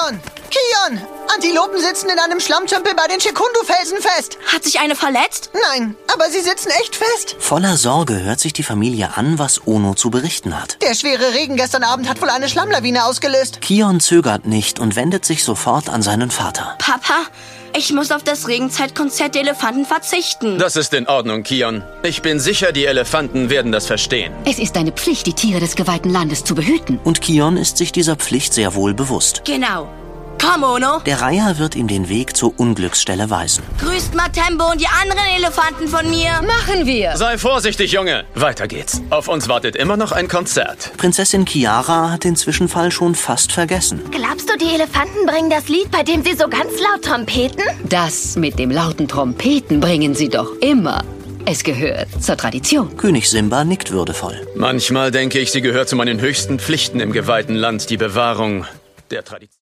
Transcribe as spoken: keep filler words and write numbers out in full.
Kion! Kion! Antilopen sitzen in einem Schlammtümpel bei den Shekundu-Felsen fest. Hat sich eine verletzt? Nein, aber sie sitzen echt fest. Voller Sorge hört sich die Familie an, was Ono zu berichten hat. Der schwere Regen gestern Abend hat wohl eine Schlammlawine ausgelöst. Kion zögert nicht und wendet sich sofort an seinen Vater. Papa, ich muss auf das Regenzeitkonzert der Elefanten verzichten. Das ist in Ordnung, Kion. Ich bin sicher, die Elefanten werden das verstehen. Es ist eine Pflicht, die Tiere des geweihten Landes zu behüten. Und Kion ist sich dieser Pflicht sehr wohl bewusst. Genau. Komm, Ono. Der Reiher wird ihm den Weg zur Unglücksstelle weisen. Grüßt Matembo und die anderen Elefanten von mir. Machen wir! Sei vorsichtig, Junge. Weiter geht's. Auf uns wartet immer noch ein Konzert. Prinzessin Chiara hat den Zwischenfall schon fast vergessen. Glaubst du, die Elefanten bringen das Lied, bei dem sie so ganz laut trompeten? Das mit dem lauten Trompeten bringen sie doch immer. Es gehört zur Tradition. König Simba nickt würdevoll. Manchmal denke ich, sie gehört zu meinen höchsten Pflichten im geweihten Land, die Bewahrung der Tradition.